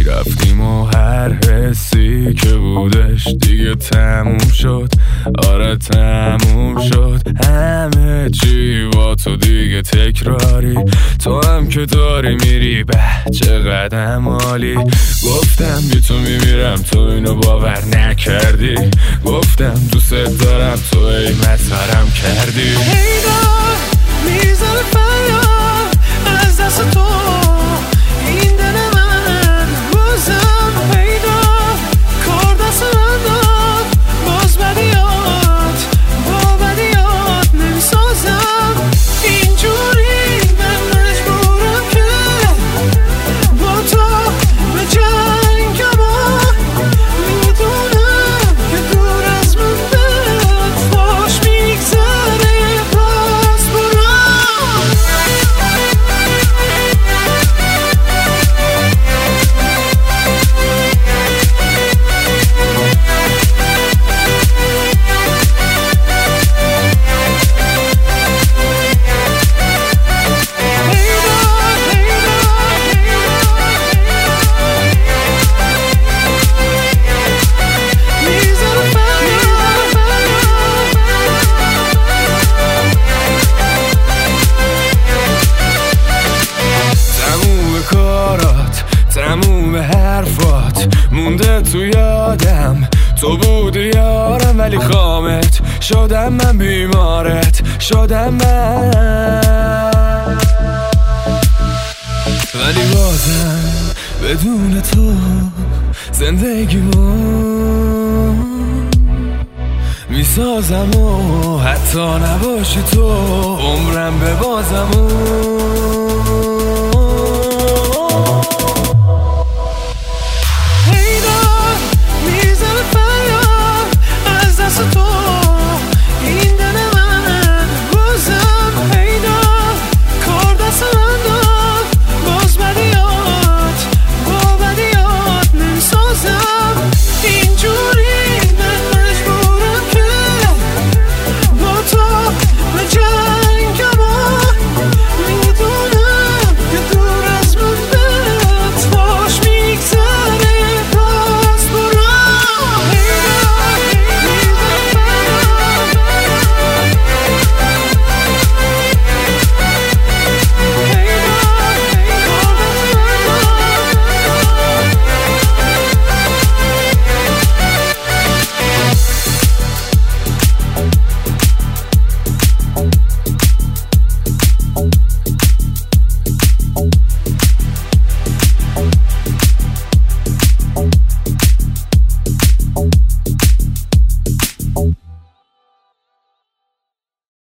رفتیم و هر حسی که بودش دیگه تموم شد. آره تموم شد همه چی با تو دیگه تکراری. تو هم که داری میری به چقدر عالی. گفتم بی تو میمیرم تو اینو باور نکردی. گفتم دوست دارم تو ای مسخرم کردی. هیدار میزنه فریاد از دست تو این دل من بازم پیدار کار دست من داد باز بدیات با بدیات نمیسازم اینجوری من مجبورم که با تو به جنگم میدونم که دور از من بهت خوش میگذره باز برام. تموم حرفات مونده تو یادم. تو بودی یارم ولی خامت شدم من، بیمارت شدم من. ولی بازم بدون تو زندگیمو میسازم و حتی نباشی تو عمرم به بازم.